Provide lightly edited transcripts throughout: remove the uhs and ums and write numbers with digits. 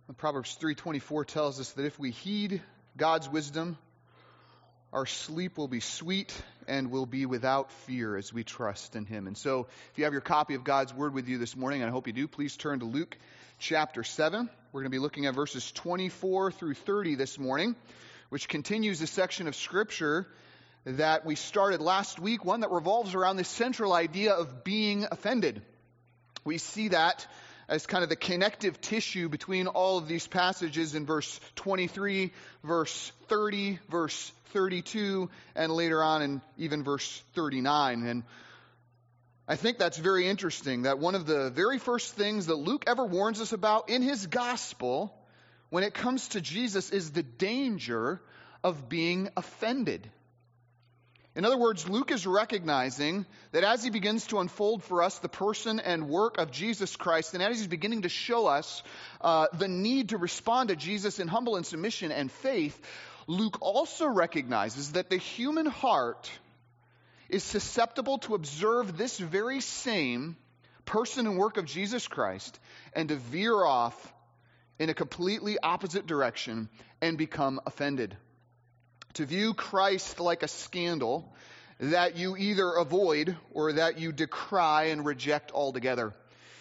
Proverbs 3:24 tells us that if we heed God's wisdom, our sleep will be sweet and will be without fear as we trust in Him. And so, if you have your copy of God's Word with you this morning, and I hope you do, please turn to Luke chapter 7. We're going to be looking at verses 24 through 30 this morning, which continues a section of Scripture that we started last week, one that revolves around this central idea of being offended. We see that as kind of the connective tissue between all of these passages in verse 23, verse 30, verse 32, and later on in even verse 39. And I think that's very interesting, that one of the very first things that Luke ever warns us about in his gospel when it comes to Jesus is the danger of being offended. In other words, Luke is recognizing that as he begins to unfold for us the person and work of Jesus Christ, and as he's beginning to show us the need to respond to Jesus in humble and submission and faith, Luke also recognizes that the human heart is susceptible to observe this very same person and work of Jesus Christ and to veer off in a completely opposite direction and become offended. To view Christ like a scandal that you either avoid or that you decry and reject altogether.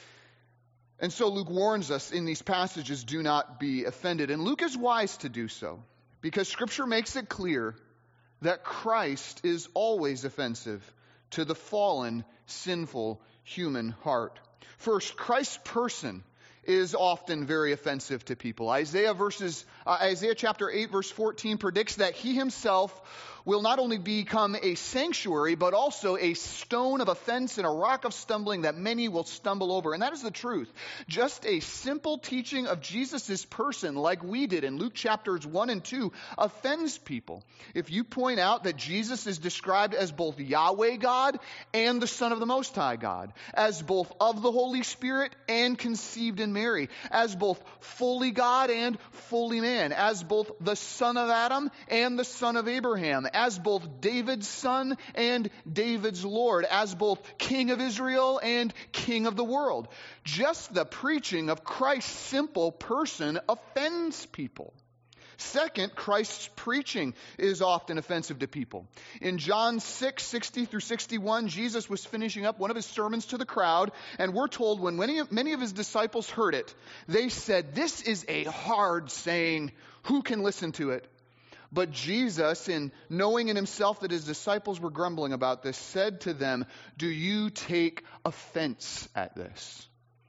And so Luke warns us in these passages, do not be offended. And Luke is wise to do so, because Scripture makes it clear that Christ is always offensive to the fallen, sinful human heart. First, Christ's person is often very offensive to people. Isaiah chapter 8, verse 14 predicts that he himself will not only become a sanctuary, but also a stone of offense and a rock of stumbling that many will stumble over. And that is the truth. Just a simple teaching of Jesus' person, like we did in Luke chapters 1 and 2, offends people. If you point out that Jesus is described as both Yahweh God and the Son of the Most High God, as both of the Holy Spirit and conceived in Mary, as both fully God and fully man, as both the son of Adam and the son of Abraham, as both David's son and David's Lord, as both King of Israel and King of the world. Just the preaching of Christ's simple person offends people. Second, Christ's preaching is often offensive to people. In John 6, 60 through 61, Jesus was finishing up one of his sermons to the crowd, and we're told when many of his disciples heard it, they said, "This is a hard saying. Who can listen to it?" But Jesus, in knowing in himself that his disciples were grumbling about this, said to them, "Do you take offense at this?"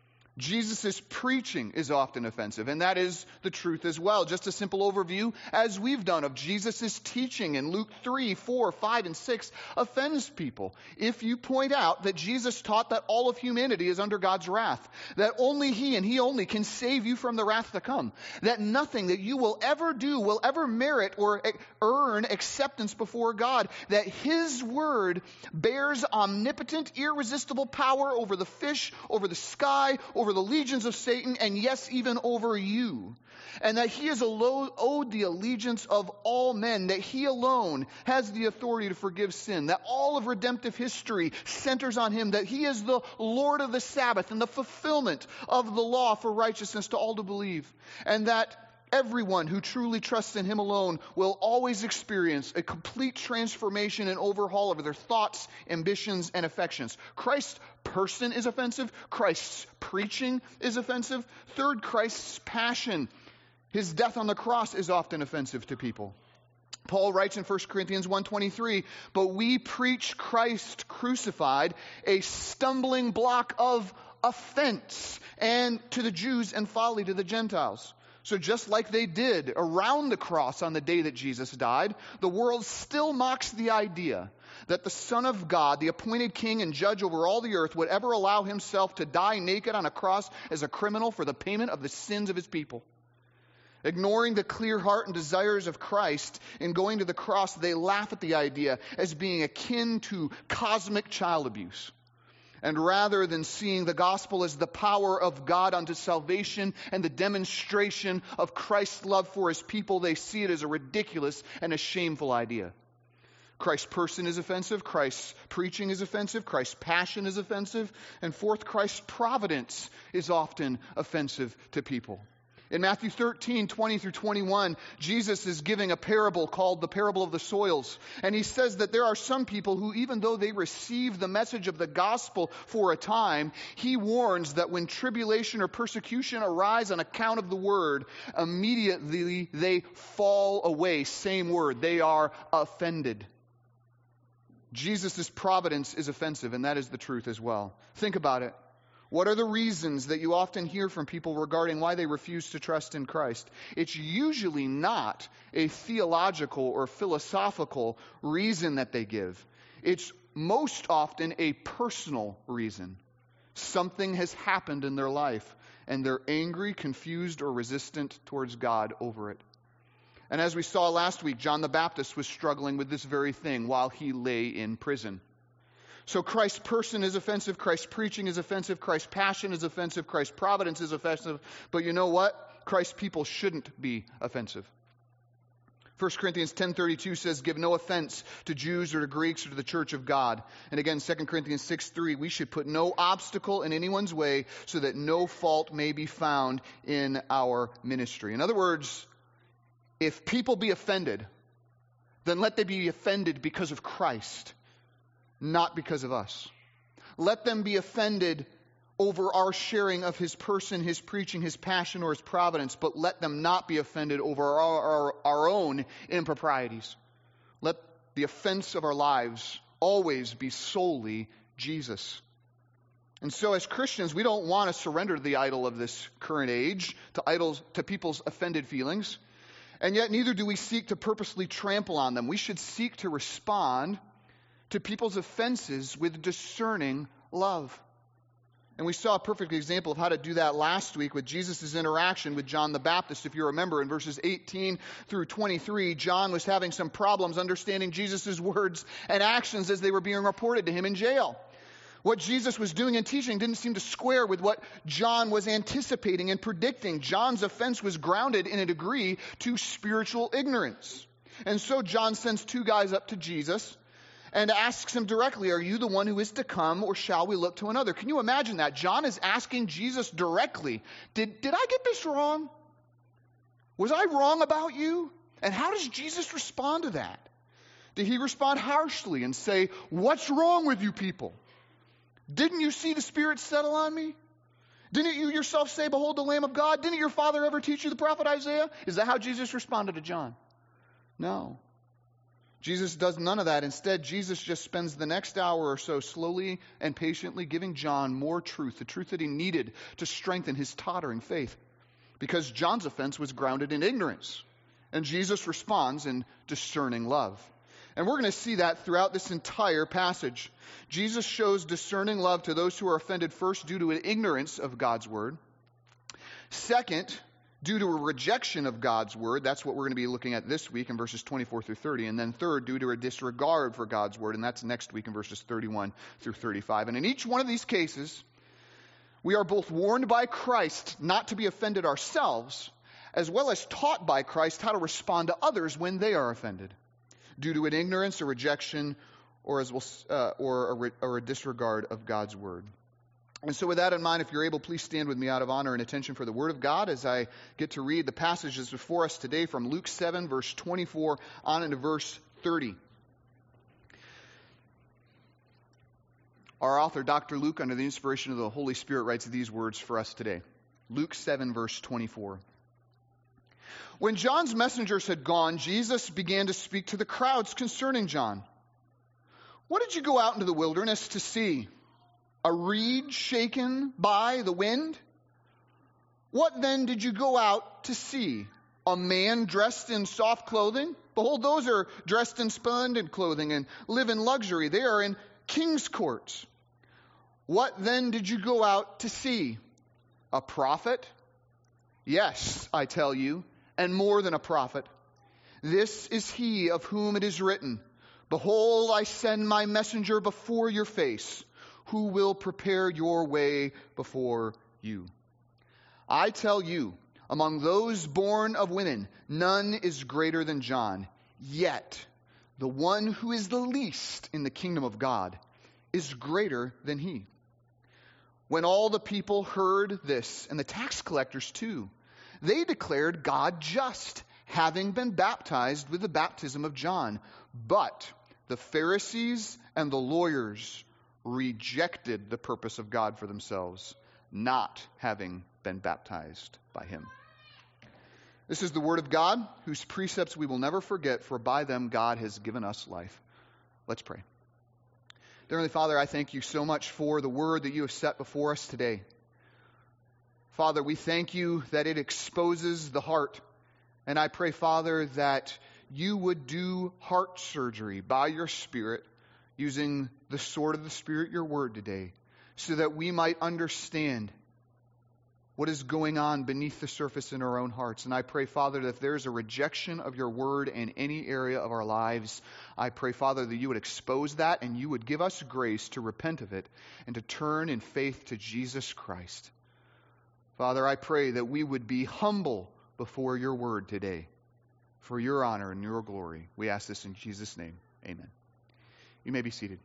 Jesus' preaching is often offensive, and that is the truth as well. Just a simple overview, as we've done, of Jesus' teaching in Luke 3, 4, 5, and 6 offends people. If you point out that Jesus taught that all of humanity is under God's wrath, that only He and He only can save you from the wrath to come, that nothing that you will ever do will ever merit or earn acceptance before God, that His word bears omnipotent, irresistible power over the fish, over the sky, over the legions of Satan, and yes, even over you. And that He is owed the allegiance of all men, that He alone has the authority to forgive sin, that all of redemptive history centers on Him, that He is the Lord of the Sabbath and the fulfillment of the law for righteousness to all to believe, and that everyone who truly trusts in Him alone will always experience a complete transformation and overhaul of their thoughts, ambitions, and affections. Christ's person is offensive. Christ's preaching is offensive. Third, Christ's passion, His death on the cross, is often offensive to people. Paul writes in 1 Corinthians 1:23, "But we preach Christ crucified, a stumbling block of offense, and to the Jews and folly to the Gentiles." So just like they did around the cross on the day that Jesus died, the world still mocks the idea that the Son of God, the appointed King and Judge over all the earth, would ever allow Himself to die naked on a cross as a criminal for the payment of the sins of His people. Ignoring the clear heart and desires of Christ in going to the cross, they laugh at the idea as being akin to cosmic child abuse. And rather than seeing the gospel as the power of God unto salvation and the demonstration of Christ's love for His people, they see it as a ridiculous and a shameful idea. Christ's person is offensive. Christ's preaching is offensive. Christ's passion is offensive. And fourth, Christ's providence is often offensive to people. In Matthew 13:20-21, Jesus is giving a parable called the parable of the soils. And he says that there are some people who, even though they receive the message of the gospel for a time, he warns that when tribulation or persecution arise on account of the word, immediately they fall away. Same word. They are offended. Jesus' providence is offensive, and that is the truth as well. Think about it. What are the reasons that you often hear from people regarding why they refuse to trust in Christ? It's usually not a theological or philosophical reason that they give. It's most often a personal reason. Something has happened in their life, and they're angry, confused, or resistant towards God over it. And as we saw last week, John the Baptist was struggling with this very thing while he lay in prison. So Christ's person is offensive, Christ's preaching is offensive, Christ's passion is offensive, Christ's providence is offensive. But you know what? Christ's people shouldn't be offensive. 1 Corinthians 10:32 says, give no offense to Jews or to Greeks or to the church of God. And again, 2 Corinthians 6:3, we should put no obstacle in anyone's way so that no fault may be found in our ministry. In other words, if people be offended, then let they be offended because of Christ, not because of us. Let them be offended over our sharing of his person, his preaching, his passion, or his providence, but let them not be offended over our own improprieties. Let the offense of our lives always be solely Jesus. And so as Christians, we don't want to surrender to the idol of this current age, to people's offended feelings, and yet neither do we seek to purposely trample on them. We should seek to respond to people's offenses with discerning love. And we saw a perfect example of how to do that last week with Jesus' interaction with John the Baptist. If you remember, in verses 18-23, John was having some problems understanding Jesus' words and actions as they were being reported to him in jail. What Jesus was doing and teaching didn't seem to square with what John was anticipating and predicting. John's offense was grounded in a degree to spiritual ignorance. And so John sends two guys up to Jesus and asks him directly, are you the one who is to come, or shall we look to another? Can you imagine that? John is asking Jesus directly, did I get this wrong? Was I wrong about you? And how does Jesus respond to that? Did he respond harshly and say, what's wrong with you people? Didn't you see the Spirit settle on me? Didn't you yourself say, behold the Lamb of God? Didn't your father ever teach you the prophet Isaiah? Is that how Jesus responded to John? No. Jesus does none of that. Instead, Jesus just spends the next hour or so slowly and patiently giving John more truth, the truth that he needed to strengthen his tottering faith. Because John's offense was grounded in ignorance. And Jesus responds in discerning love. And we're going to see that throughout this entire passage. Jesus shows discerning love to those who are offended, first due to an ignorance of God's word. Second, due to a rejection of God's word. That's what we're going to be looking at this week in verses 24-30. And then third, due to a disregard for God's word. And that's next week in verses 31-35. And in each one of these cases, we are both warned by Christ not to be offended ourselves, as well as taught by Christ how to respond to others when they are offended, due to an ignorance, a rejection, or a disregard of God's word. And so with that in mind, if you're able, please stand with me out of honor and attention for the Word of God as I get to read the passages before us today from Luke 7, verse 24 on into verse 30. Our author, Dr. Luke, under the inspiration of the Holy Spirit, writes these words for us today. Luke 7, verse 24. When John's messengers had gone, Jesus began to speak to the crowds concerning John. What did you go out into the wilderness to see? A reed shaken by the wind? What then did you go out to see? A man dressed in soft clothing? Behold, those are dressed in splendid clothing and live in luxury. They are in king's courts. What then did you go out to see? A prophet? Yes, I tell you, and more than a prophet. This is he of whom it is written, behold, I send my messenger before your face, who will prepare your way before you. I tell you, among those born of women, none is greater than John. Yet, the one who is the least in the kingdom of God is greater than he. When all the people heard this, and the tax collectors too, They declared God just, having been baptized with the baptism of John. But the Pharisees and the lawyers rejected the purpose of God for themselves, not having been baptized by him. This is the word of God, whose precepts we will never forget, for by them God has given us life. Let's pray. Dear Heavenly Father, I thank you so much for the word that you have set before us today. Father, we thank you that it exposes the heart. And I pray, Father, that you would do heart surgery by your Spirit, using the sword of the Spirit, your word today, so that we might understand what is going on beneath the surface in our own hearts. And I pray, Father, that if there is a rejection of your word in any area of our lives, I pray, Father, that you would expose that and you would give us grace to repent of it and to turn in faith to Jesus Christ. Father, I pray that we would be humble before your word today for your honor and your glory. We ask this in Jesus' name. Amen. You may be seated.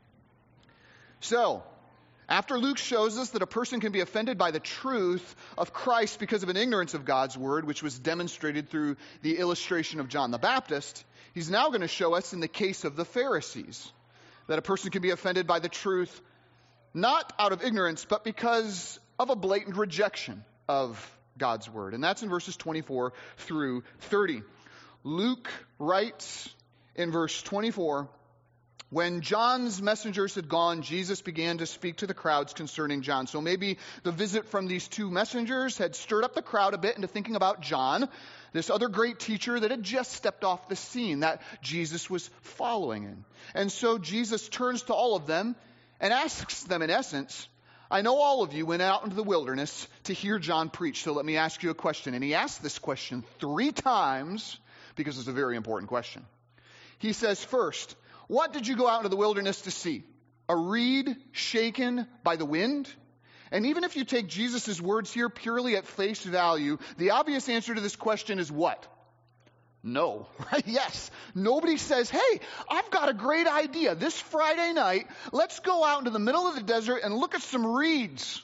So, after Luke shows us that a person can be offended by the truth of Christ because of an ignorance of God's word, which was demonstrated through the illustration of John the Baptist, he's now going to show us in the case of the Pharisees that a person can be offended by the truth not out of ignorance, but because of a blatant rejection of God's word. And that's in verses 24 through 30. Luke writes in verse 24, when John's messengers had gone, Jesus began to speak to the crowds concerning John. So maybe the visit from these two messengers had stirred up the crowd a bit into thinking about John, this other great teacher that had just stepped off the scene that Jesus was following in. And so Jesus turns to all of them and asks them, in essence, I know all of you went out into the wilderness to hear John preach, so let me ask you a question. And he asked this question 3 times because it's a very important question. He says, first, what did you go out into the wilderness to see? A reed shaken by the wind? And even if you take Jesus' words here purely at face value, the obvious answer to this question is what? No, right? Yes. Nobody says, hey, I've got a great idea. This Friday night, let's go out into the middle of the desert and look at some reeds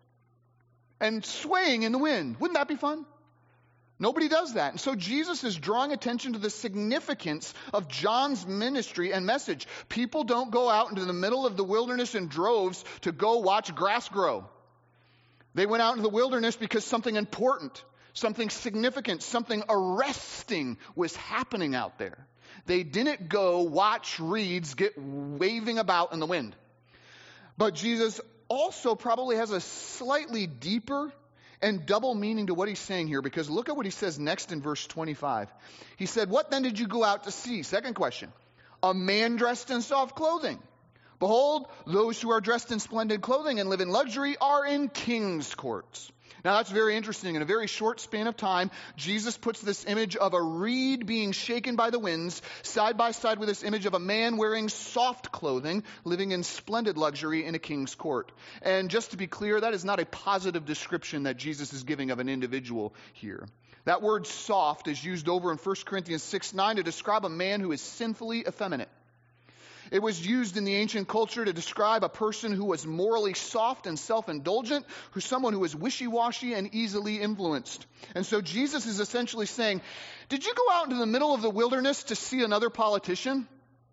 and swaying in the wind. Wouldn't that be fun? Nobody does that. And so Jesus is drawing attention to the significance of John's ministry and message. People don't go out into the middle of the wilderness in droves to go watch grass grow. They went out into the wilderness because something important, something significant, something arresting was happening out there. They didn't go watch reeds get waving about in the wind. But Jesus also probably has a slightly deeper and double meaning to what he's saying here, because look at what he says next in verse 25. He said, what then did you go out to see? Second question. A man dressed in soft clothing. Behold, those who are dressed in splendid clothing and live in luxury are in king's courts. Now that's very interesting. In a very short span of time, Jesus puts this image of a reed being shaken by the winds side by side with this image of a man wearing soft clothing, living in splendid luxury in a king's court. And just to be clear, that is not a positive description that Jesus is giving of an individual here. That word soft is used over in 1 Corinthians 6:9 to describe a man who is sinfully effeminate. It was used in the ancient culture to describe a person who was morally soft and self-indulgent, who's someone who was wishy-washy and easily influenced. And so Jesus is essentially saying, did you go out into the middle of the wilderness to see another politician?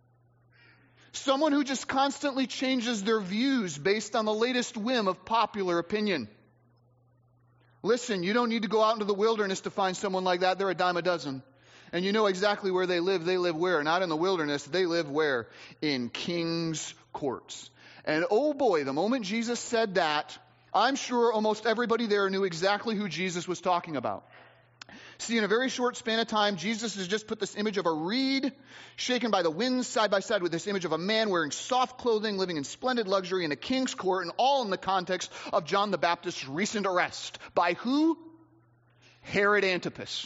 Someone who just constantly changes their views based on the latest whim of popular opinion. Listen, you don't need to go out into the wilderness to find someone like that. They're a dime a dozen. And you know exactly where they live. They live where? Not in the wilderness. They live where? In king's courts. And oh boy, the moment Jesus said that, I'm sure almost everybody there knew exactly who Jesus was talking about. See, in a very short span of time, Jesus has just put this image of a reed shaken by the winds side by side with this image of a man wearing soft clothing, living in splendid luxury in a king's court, and all in the context of John the Baptist's recent arrest. By who? Herod Antipas,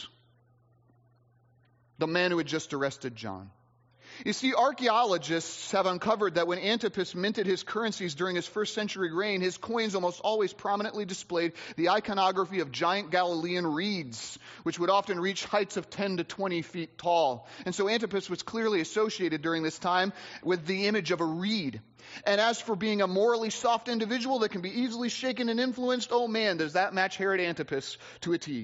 the man who had just arrested John. You see, archaeologists have uncovered that when Antipas minted his currencies during his first century reign, his coins almost always prominently displayed the iconography of giant Galilean reeds, which would often reach heights of 10 to 20 feet tall. And so Antipas was clearly associated during this time with the image of a reed. And as for being a morally soft individual that can be easily shaken and influenced, oh man, does that match Herod Antipas to a T.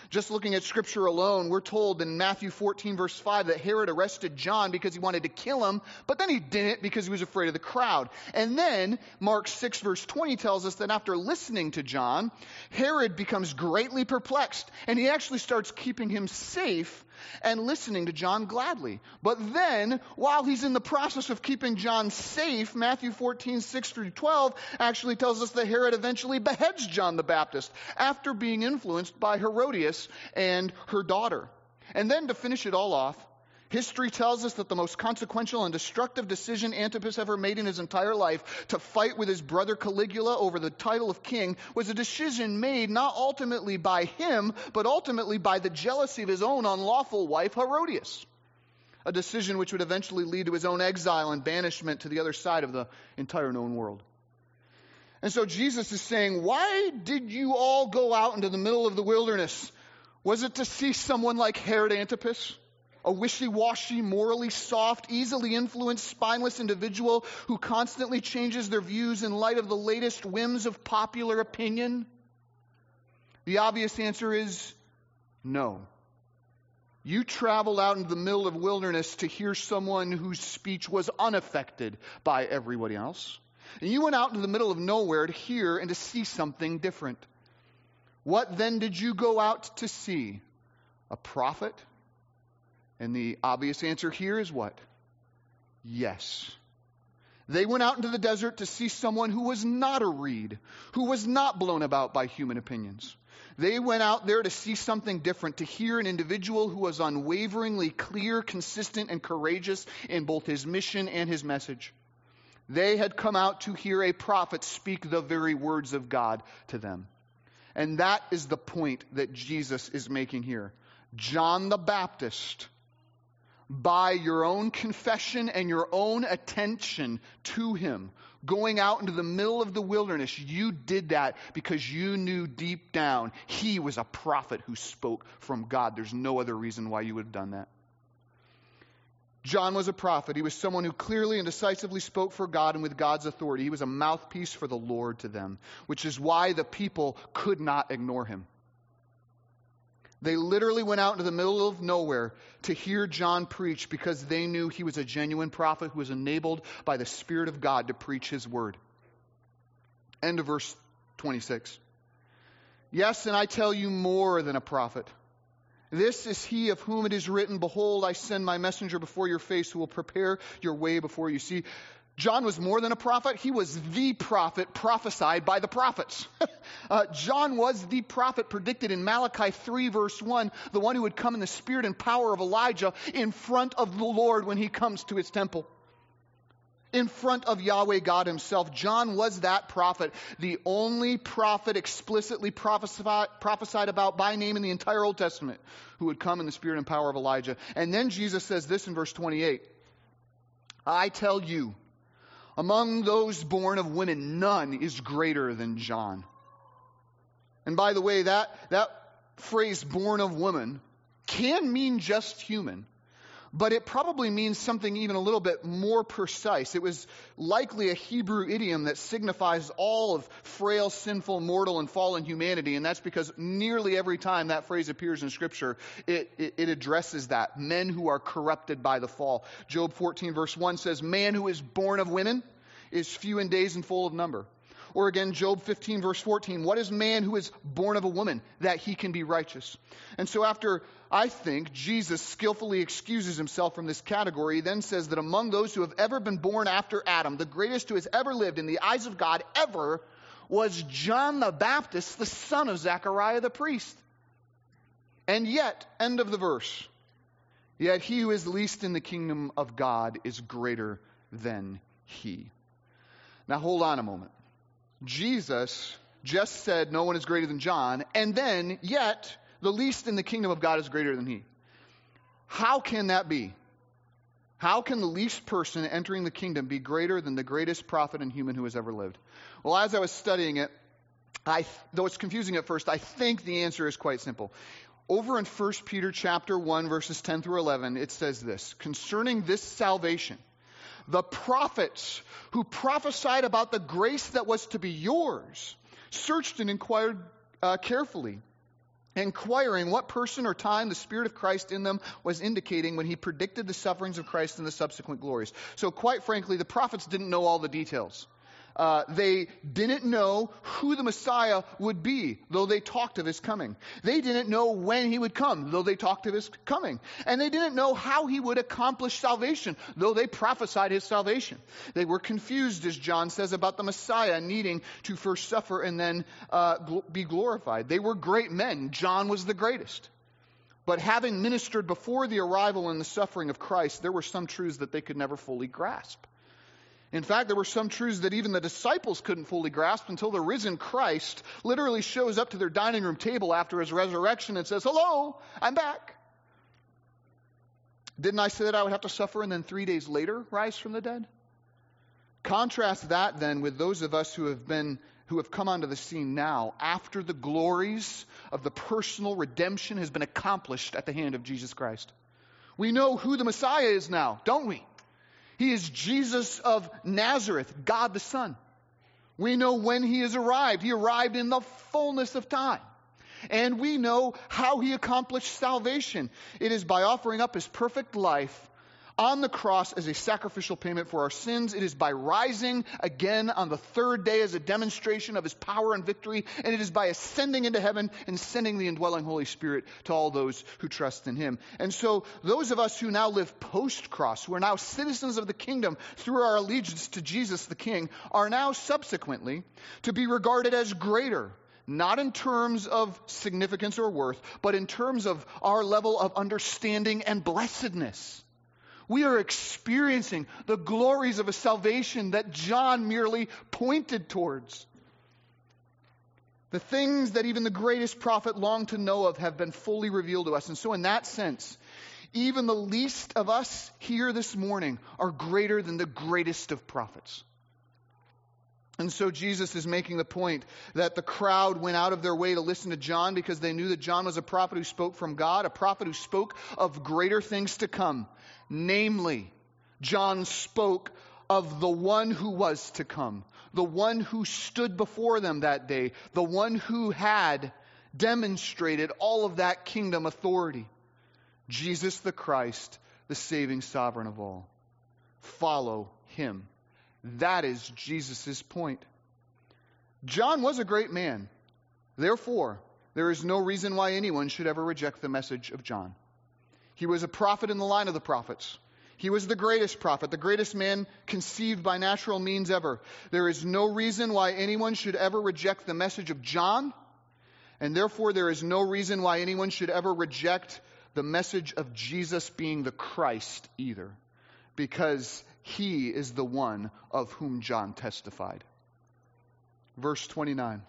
Just looking at Scripture alone, we're told in Matthew 14, verse 5, that Herod arrested John because he wanted to kill him, but then he didn't because he was afraid of the crowd. And then Mark 6, verse 20 tells us that after listening to John, Herod becomes greatly perplexed, and he actually starts keeping him safe and listening to John gladly. But then, while he's in the process of keeping John safe, Matthew 14, 6 through 12 actually tells us that Herod eventually beheads John the Baptist after being influenced by Herodias and her daughter. And then to finish it all off, history tells us that the most consequential and destructive decision Antipas ever made in his entire life, to fight with his brother Caligula over the title of king, was a decision made not ultimately by him, but ultimately by the jealousy of his own unlawful wife Herodias. A decision which would eventually lead to his own exile and banishment to the other side of the entire known world. And so Jesus is saying, why did you all go out into the middle of the wilderness? Was it to see someone like Herod Antipas? A wishy-washy, morally soft, easily influenced, spineless individual who constantly changes their views in light of the latest whims of popular opinion? The obvious answer is no. You traveled out into the middle of wilderness to hear someone whose speech was unaffected by everybody else. And you went out into the middle of nowhere to hear and to see something different. What then did you go out to see? A prophet? And the obvious answer here is what? Yes. They went out into the desert to see someone who was not a reed, who was not blown about by human opinions. They went out there to see something different, to hear an individual who was unwaveringly clear, consistent, and courageous in both his mission and his message. They had come out to hear a prophet speak the very words of God to them. And that is the point that Jesus is making here. John the Baptist, by your own confession and your own attention to him, going out into the middle of the wilderness, you did that because you knew deep down he was a prophet who spoke from God. There's no other reason why you would have done that. John was a prophet. He was someone who clearly and decisively spoke for God and with God's authority. He was a mouthpiece for the Lord to them, which is why the people could not ignore him. They literally went out into the middle of nowhere to hear John preach because they knew he was a genuine prophet who was enabled by the Spirit of God to preach his word. End of verse 26. Yes, and I tell you more than a prophet. This is he of whom it is written, behold, I send my messenger before your face who will prepare your way before you. See, John was more than a prophet. He was the prophet prophesied by the prophets. John was the prophet predicted in Malachi 3 verse 1, the one who would come in the spirit and power of Elijah in front of the Lord when he comes to his temple. In front of Yahweh God himself. John was that prophet, the only prophet explicitly prophesied about by name in the entire Old Testament, who would come in the spirit and power of Elijah. And then Jesus says this in verse 28, I tell you, among those born of women, none is greater than John. And by the way, that phrase, born of woman, can mean just human. But it probably means something even a little bit more precise. It was likely a Hebrew idiom that signifies all of frail, sinful, mortal, and fallen humanity. And that's because nearly every time that phrase appears in Scripture, it addresses that. Men who are corrupted by the fall. Job 14 verse 1 says, man who is born of women is few in days and full of number. Or again, Job 15 verse 14, what is man who is born of a woman that he can be righteous? And so after, I think, Jesus skillfully excuses himself from this category, he then says that among those who have ever been born after Adam, the greatest who has ever lived in the eyes of God ever was John the Baptist, the son of Zechariah the priest. And yet, end of the verse, yet he who is least in the kingdom of God is greater than he. Now hold on a moment. Jesus just said no one is greater than John, and then, yet, the least in the kingdom of God is greater than he. How can that be? How can the least person entering the kingdom be greater than the greatest prophet and human who has ever lived? Well, as I was studying it, though it's confusing at first, I think the answer is quite simple. Over in 1 Peter chapter 1, verses 10 through 11, it says this, concerning this salvation, the prophets who prophesied about the grace that was to be yours searched and inquired carefully, inquiring what person or time the Spirit of Christ in them was indicating when he predicted the sufferings of Christ and the subsequent glories. So quite frankly, the prophets didn't know all the details. They didn't know who the Messiah would be, though they talked of his coming. They didn't know when he would come, though they talked of his coming. And they didn't know how he would accomplish salvation, though they prophesied his salvation. They were confused, as John says, about the Messiah needing to first suffer and then be glorified. They were great men. John was the greatest. But having ministered before the arrival and the suffering of Christ, there were some truths that they could never fully grasp. In fact, there were some truths that even the disciples couldn't fully grasp until the risen Christ literally shows up to their dining room table after his resurrection and says, "Hello, I'm back. Didn't I say that I would have to suffer and then 3 days later rise from the dead?" Contrast that then with those of us who have come onto the scene now after the glories of the personal redemption has been accomplished at the hand of Jesus Christ. We know who the Messiah is now, don't we? He is Jesus of Nazareth, God the Son. We know when he has arrived. He arrived in the fullness of time. And we know how he accomplished salvation. It is by offering up his perfect life on the cross as a sacrificial payment for our sins. It is by rising again on the third day as a demonstration of his power and victory. And it is by ascending into heaven and sending the indwelling Holy Spirit to all those who trust in him. And so those of us who now live post-cross, who are now citizens of the kingdom through our allegiance to Jesus the King, are now subsequently to be regarded as greater. Not in terms of significance or worth, but in terms of our level of understanding and blessedness. We are experiencing the glories of a salvation that John merely pointed towards. The things that even the greatest prophet longed to know of have been fully revealed to us. And so in that sense, even the least of us here this morning are greater than the greatest of prophets. And so Jesus is making the point that the crowd went out of their way to listen to John because they knew that John was a prophet who spoke from God, a prophet who spoke of greater things to come. Namely, John spoke of the one who was to come, the one who stood before them that day, the one who had demonstrated all of that kingdom authority. Jesus the Christ, the saving sovereign of all. Follow him. That is Jesus' point. John was a great man. Therefore, there is no reason why anyone should ever reject the message of John. He was a prophet in the line of the prophets. He was the greatest prophet, the greatest man conceived by natural means ever. There is no reason why anyone should ever reject the message of John, and therefore there is no reason why anyone should ever reject the message of Jesus being the Christ either, because he is the one of whom John testified. Verse 29.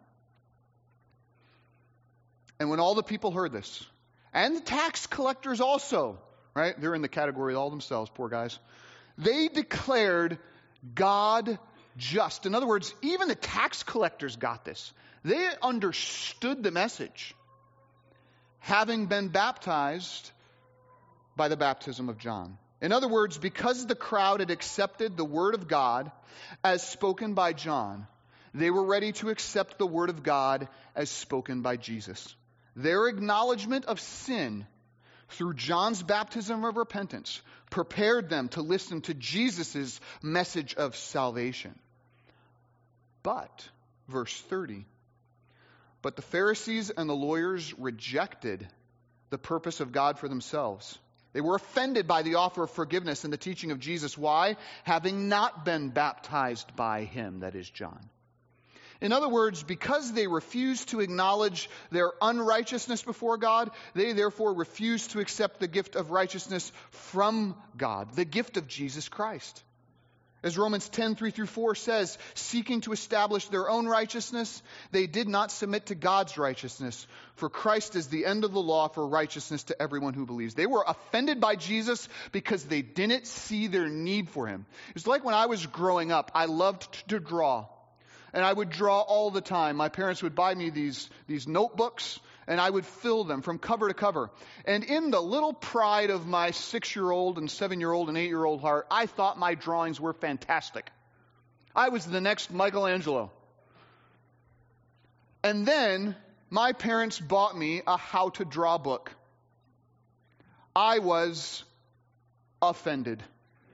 And when all the people heard this, and the tax collectors also, right? They're in the category all themselves, poor guys. They declared God just. In other words, even the tax collectors got this. They understood the message, having been baptized by the baptism of John. In other words, because the crowd had accepted the word of God as spoken by John, they were ready to accept the word of God as spoken by Jesus. Their acknowledgement of sin through John's baptism of repentance prepared them to listen to Jesus' message of salvation. But, verse 30, but the Pharisees and the lawyers rejected the purpose of God for themselves. They were offended by the offer of forgiveness and the teaching of Jesus. Why? Having not been baptized by him, that is John. In other words, because they refused to acknowledge their unrighteousness before God, they therefore refused to accept the gift of righteousness from God, the gift of Jesus Christ. As Romans 10:3-4 says, seeking to establish their own righteousness, they did not submit to God's righteousness. For Christ is the end of the law for righteousness to everyone who believes. They were offended by Jesus because they didn't see their need for him. It's like when I was growing up, I loved to draw. And I would draw all the time. My parents would buy me these notebooks, and I would fill them from cover to cover. And in the little pride of my 6-year-old and 7-year-old and 8-year-old heart, I thought my drawings were fantastic. I was the next Michelangelo. And then, my parents bought me a how to draw book. I was offended.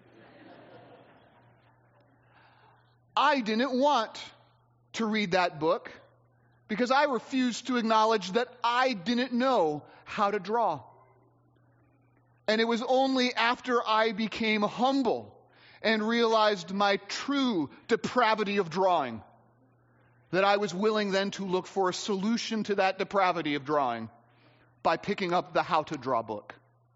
I didn't want to read that book because I refused to acknowledge that I didn't know how to draw. And it was only after I became humble and realized my true depravity of drawing that I was willing then to look for a solution to that depravity of drawing by picking up the how to draw book.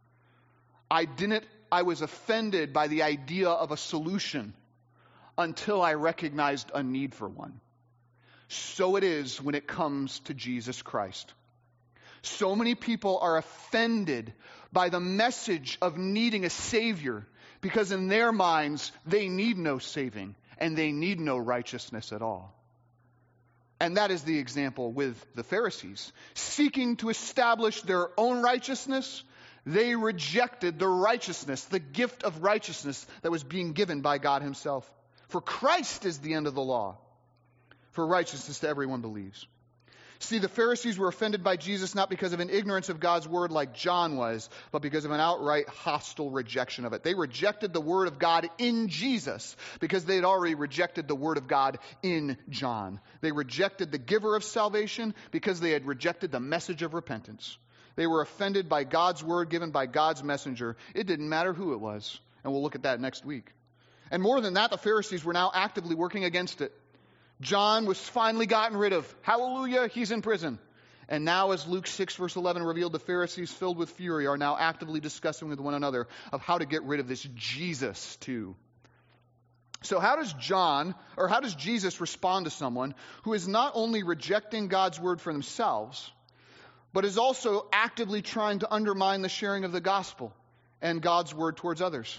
I was offended by the idea of a solution until I recognized a need for one. So it is when it comes to Jesus Christ. So many people are offended by the message of needing a Savior because in their minds they need no saving and they need no righteousness at all. And that is the example with the Pharisees. Seeking to establish their own righteousness, they rejected the righteousness, the gift of righteousness that was being given by God himself. For Christ is the end of the law, for righteousness to everyone believes. See, the Pharisees were offended by Jesus not because of an ignorance of God's word like John was, but because of an outright hostile rejection of it. They rejected the word of God in Jesus because they had already rejected the word of God in John. They rejected the giver of salvation because they had rejected the message of repentance. They were offended by God's word given by God's messenger. It didn't matter who it was. And we'll look at that next week. And more than that, the Pharisees were now actively working against it. John was finally gotten rid of. Hallelujah, he's in prison. And now, as Luke 6 verse 11 revealed, the Pharisees filled with fury are now actively discussing with one another of how to get rid of this Jesus too. So how does Jesus respond to someone who is not only rejecting God's word for themselves, but is also actively trying to undermine the sharing of the gospel and God's word towards others?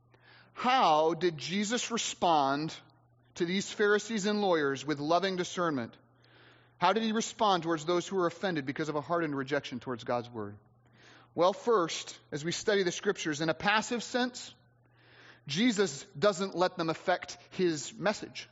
How did Jesus respond to these Pharisees and lawyers with loving discernment? How did he respond towards those who were offended because of a hardened rejection towards God's word? Well, first, as we study the scriptures, in a passive sense, Jesus doesn't let them affect his message.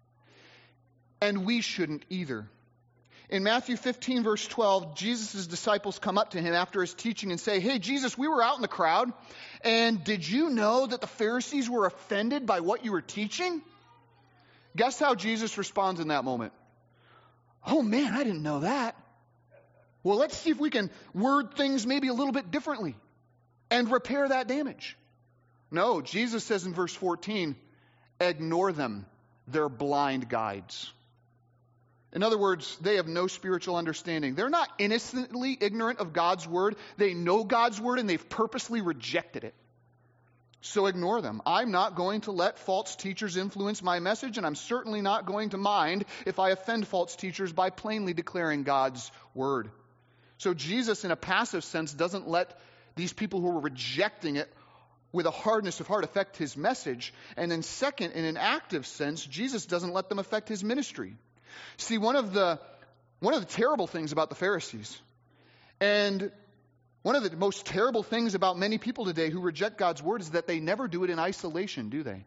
And we shouldn't either. In Matthew 15, verse 12, Jesus' disciples come up to him after his teaching and say, "Hey, Jesus, we were out in the crowd, and did you know that the Pharisees were offended by what you were teaching?" Guess how Jesus responds in that moment? "Oh man, I didn't know that. Well, let's see if we can word things maybe a little bit differently and repair that damage." No, Jesus says in verse 14, "Ignore them. They're blind guides." In other words, they have no spiritual understanding. They're not innocently ignorant of God's word. They know God's word and they've purposely rejected it. So ignore them. I'm not going to let false teachers influence my message, and I'm certainly not going to mind if I offend false teachers by plainly declaring God's word. So Jesus, in a passive sense, doesn't let these people who are rejecting it with a hardness of heart affect his message. And then second, in an active sense, Jesus doesn't let them affect his ministry. See, one of the terrible things about the Pharisees, and one of the most terrible things about many people today who reject God's word, is that they never do it in isolation, do they?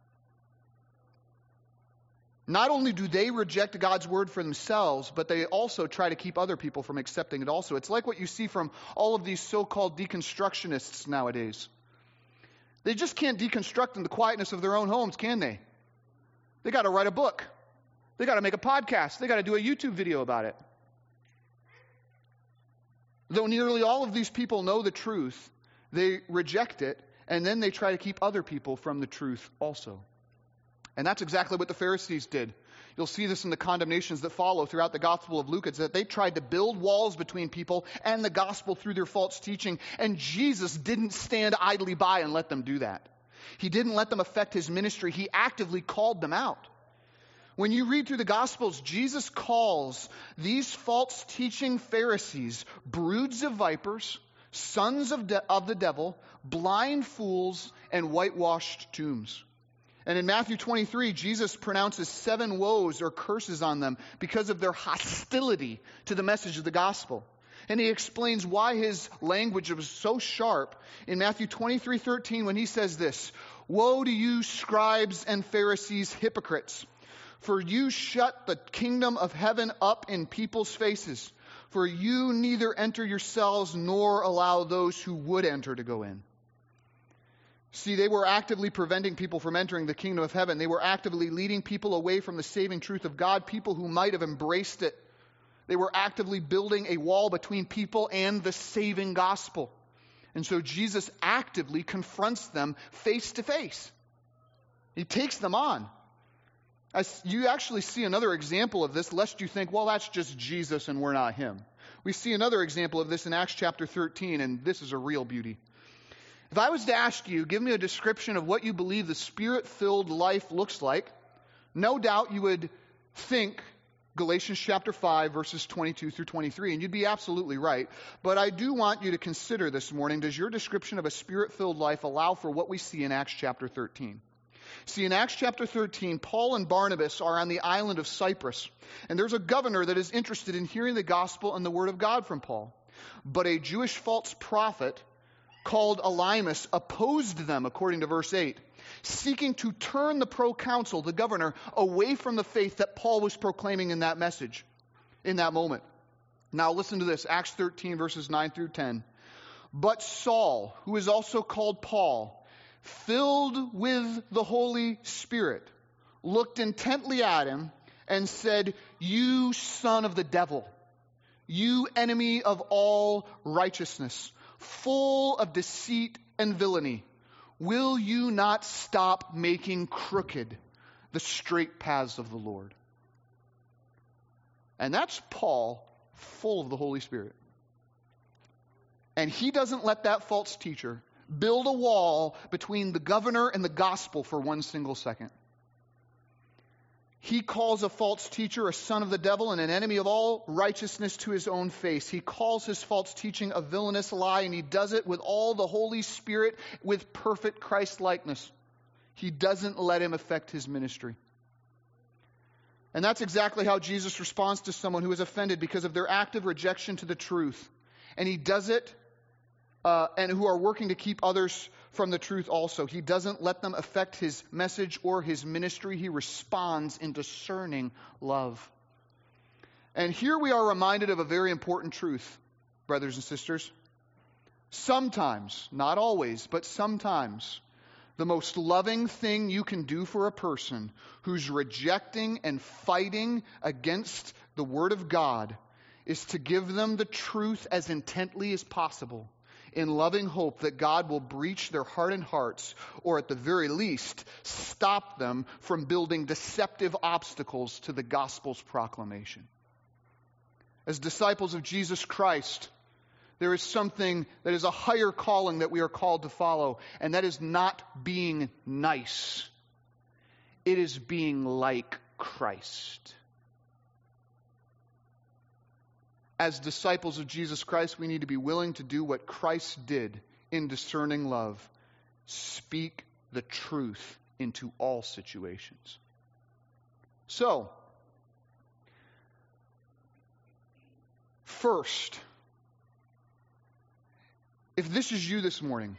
Not only do they reject God's word for themselves, but they also try to keep other people from accepting it also. It's like what you see from all of these so-called deconstructionists nowadays. They just can't deconstruct in the quietness of their own homes, can they? They got to write a book. They got to make a podcast. They got to do a YouTube video about it. Though nearly all of these people know the truth, they reject it, and then they try to keep other people from the truth also. And that's exactly what the Pharisees did. You'll see this in the condemnations that follow throughout the Gospel of Luke. It's that they tried to build walls between people and the gospel through their false teaching, and Jesus didn't stand idly by and let them do that. He didn't let them affect his ministry. He actively called them out. When you read through the Gospels, Jesus calls these false teaching Pharisees broods of vipers, sons of the devil, blind fools, and whitewashed tombs. And in Matthew 23, Jesus pronounces 7 woes or curses on them because of their hostility to the message of the gospel. And he explains why his language was so sharp in Matthew 23:13 when he says this, "Woe to you, scribes and Pharisees, hypocrites! For you shut the kingdom of heaven up in people's faces. For you neither enter yourselves nor allow those who would enter to go in. See, they were actively preventing people from entering the kingdom of heaven. They were actively leading people away from the saving truth of God, people who might have embraced it. They were actively building a wall between people and the saving gospel. And so Jesus actively confronts them face to face. He takes them on. You actually see another example of this, lest you think, well, that's just Jesus and we're not him. We see another example of this in Acts chapter 13, and this is a real beauty. If I was to ask you, give me a description of what you believe the Spirit-filled life looks like, no doubt you would think Galatians chapter 5, verses 22 through 23, and you'd be absolutely right. But I do want you to consider this morning, does your description of a Spirit-filled life allow for what we see in Acts chapter 13? See, in Acts chapter 13, Paul and Barnabas are on the island of Cyprus, and there's a governor that is interested in hearing the gospel and the word of God from Paul. But a Jewish false prophet called Elymas opposed them, according to verse 8, seeking to turn the proconsul, the governor, away from the faith that Paul was proclaiming in that message, in that moment. Now listen to this, Acts 13, verses 9 through 10. But Saul, who is also called Paul, filled with the Holy Spirit, looked intently at him and said, "You son of the devil, you enemy of all righteousness, full of deceit and villainy, will you not stop making crooked the straight paths of the Lord?" And that's Paul, full of the Holy Spirit. And he doesn't let that false teacher build a wall between the governor and the gospel for one single second. He calls a false teacher a son of the devil and an enemy of all righteousness to his own face. He calls his false teaching a villainous lie, and he does it with all the Holy Spirit, with perfect Christ-likeness. He doesn't let him affect his ministry. And that's exactly how Jesus responds to someone who is offended because of their active rejection to the truth. And he does it and who are working to keep others from the truth also. He doesn't let them affect his message or his ministry. He responds in discerning love. And here we are reminded of a very important truth, brothers and sisters. Sometimes, not always, but sometimes, the most loving thing you can do for a person who's rejecting and fighting against the Word of God is to give them the truth as intently as possible, in loving hope that God will breach their hardened hearts, or at the very least, stop them from building deceptive obstacles to the gospel's proclamation. As disciples of Jesus Christ, there is something that is a higher calling that we are called to follow, and that is not being nice. It is being like Christ. As disciples of Jesus Christ, we need to be willing to do what Christ did in discerning love. Speak the truth into all situations. So, first, if this is you this morning,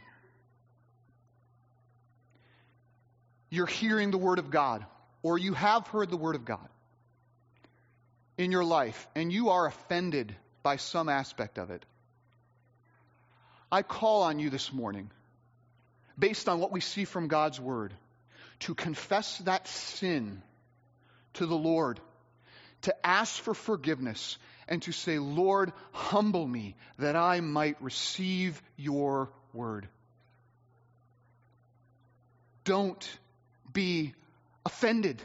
you're hearing the Word of God, or you have heard the Word of God in your life, and you are offended by some aspect of it, I call on you this morning, based on what we see from God's Word, to confess that sin to the Lord, to ask for forgiveness, and to say, "Lord, humble me that I might receive your word." Don't be offended.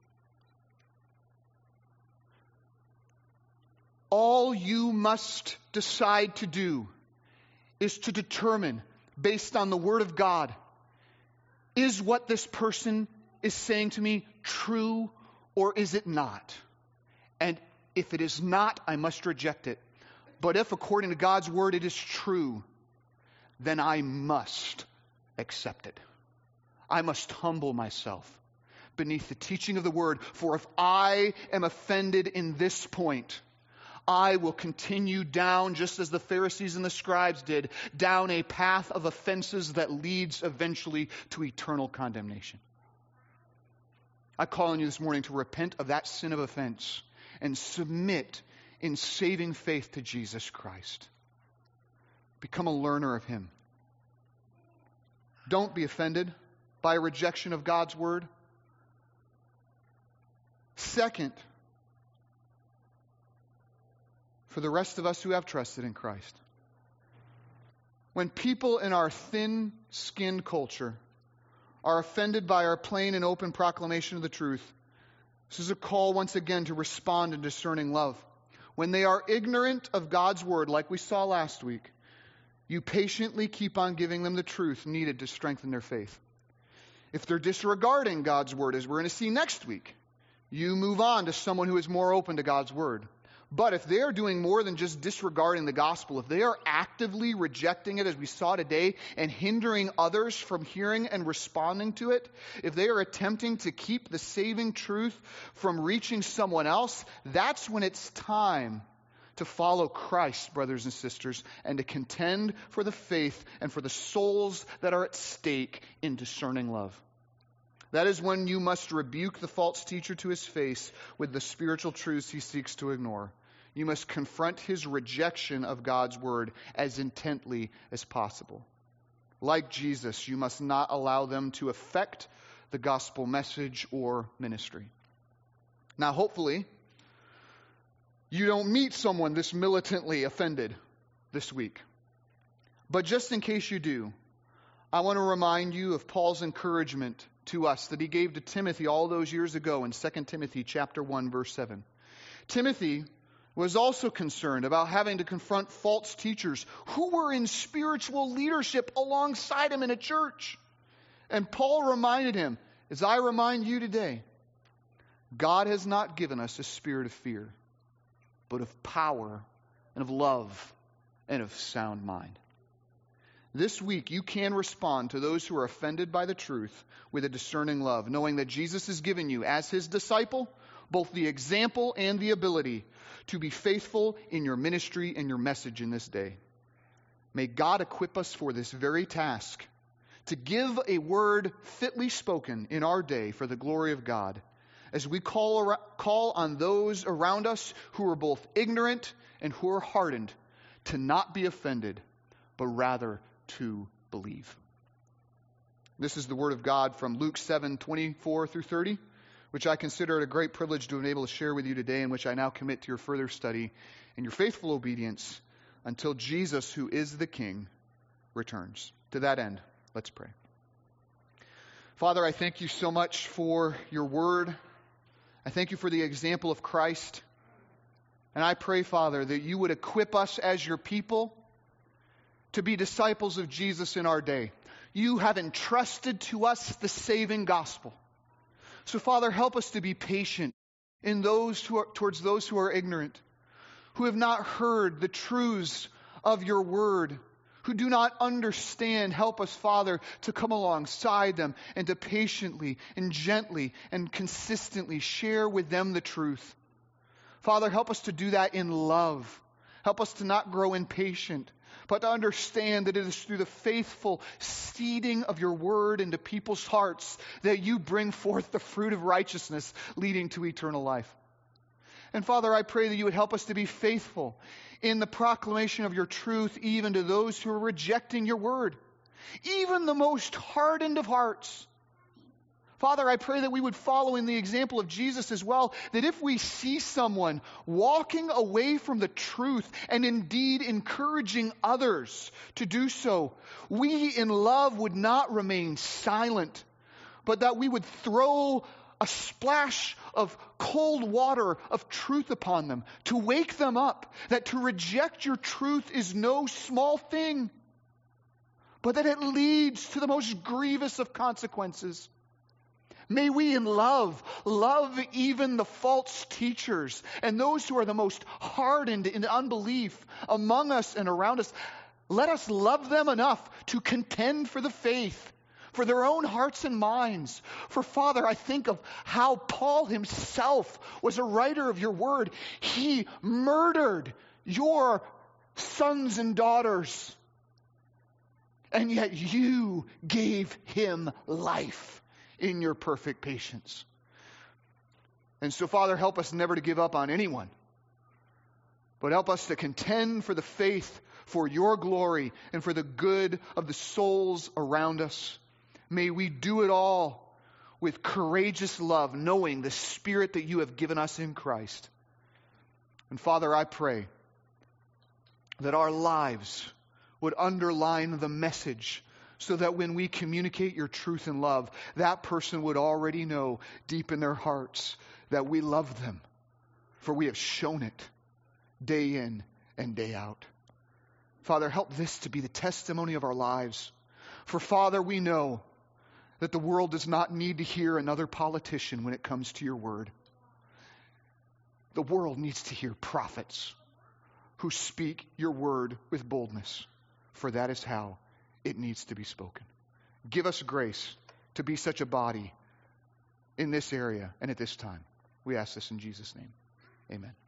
All you must decide to do is to determine, based on the Word of God, is what this person is saying to me true or is it not? And if it is not, I must reject it. But if, according to God's Word, it is true, then I must accept it. I must humble myself beneath the teaching of the Word. For if I am offended in this point, I will continue down, just as the Pharisees and the scribes did, down a path of offenses that leads eventually to eternal condemnation. I call on you this morning to repent of that sin of offense and submit in saving faith to Jesus Christ. Become a learner of him. Don't be offended by a rejection of God's word. Second, for the rest of us who have trusted in Christ, when people in our thin-skinned culture are offended by our plain and open proclamation of the truth, this is a call once again to respond in discerning love. When they are ignorant of God's word, like we saw last week, you patiently keep on giving them the truth needed to strengthen their faith. If they're disregarding God's word, as we're going to see next week, you move on to someone who is more open to God's word. But if they are doing more than just disregarding the gospel, if they are actively rejecting it, as we saw today, and hindering others from hearing and responding to it, if they are attempting to keep the saving truth from reaching someone else, that's when it's time to follow Christ, brothers and sisters, and to contend for the faith and for the souls that are at stake in discerning love. That is when you must rebuke the false teacher to his face with the spiritual truths he seeks to ignore. You must confront his rejection of God's word as intently as possible. Like Jesus, you must not allow them to affect the gospel message or ministry. Now, hopefully, you don't meet someone this militantly offended this week. But just in case you do, I want to remind you of Paul's encouragement to us that he gave to Timothy all those years ago in 2 Timothy chapter 1, verse 7. Timothy was also concerned about having to confront false teachers who were in spiritual leadership alongside him in a church. And Paul reminded him, as I remind you today, God has not given us a spirit of fear, but of power and of love and of sound mind. This week, you can respond to those who are offended by the truth with a discerning love, knowing that Jesus has given you, as his disciple, both the example and the ability to be faithful in your ministry and your message in this day. May God equip us for this very task, to give a word fitly spoken in our day for the glory of God, as we call on those around us who are both ignorant and who are hardened to not be offended, but rather to believe. This is the word of God from Luke 7:24 through 30, which I consider it a great privilege to be able to share with you today, and which I now commit to your further study and your faithful obedience until Jesus, who is the King, returns. To that end, let's pray. Father, I thank you so much for your word. I thank you for the example of Christ. And I pray, Father, that you would equip us as your people to be disciples of Jesus in our day. You have entrusted to us the saving gospel. So, Father, help us to be patient in towards those who are ignorant, who have not heard the truths of your word, who do not understand. Help us, Father, to come alongside them and to patiently and gently and consistently share with them the truth. Father, help us to do that in love. Help us to not grow impatient, but to understand that it is through the faithful seeding of your word into people's hearts that you bring forth the fruit of righteousness leading to eternal life. And Father, I pray that you would help us to be faithful in the proclamation of your truth, even to those who are rejecting your word, even the most hardened of hearts. Father, I pray that we would follow in the example of Jesus as well, that if we see someone walking away from the truth and indeed encouraging others to do so, we in love would not remain silent, but that we would throw a splash of cold water of truth upon them to wake them up, that to reject your truth is no small thing, but that it leads to the most grievous of consequences. May we in love even the false teachers and those who are the most hardened in unbelief among us and around us. Let us love them enough to contend for the faith, for their own hearts and minds. For Father, I think of how Paul himself was a writer of your word. He murdered your sons and daughters, and yet you gave him life in your perfect patience. And so, Father, help us never to give up on anyone But help us to contend for the faith, for your glory, and for the good of the souls around us. May we do it all with courageous love, knowing the Spirit that you have given us in Christ. And Father, I pray that our lives would underline the message so that when we communicate your truth and love, that person would already know deep in their hearts that we love them, for we have shown it day in and day out. Father, help this to be the testimony of our lives. For Father, we know that the world does not need to hear another politician when it comes to your word. The world needs to hear prophets who speak your word with boldness, for that is how it needs to be spoken. Give us grace to be such a body in this area and at this time. We ask this in Jesus' name. Amen.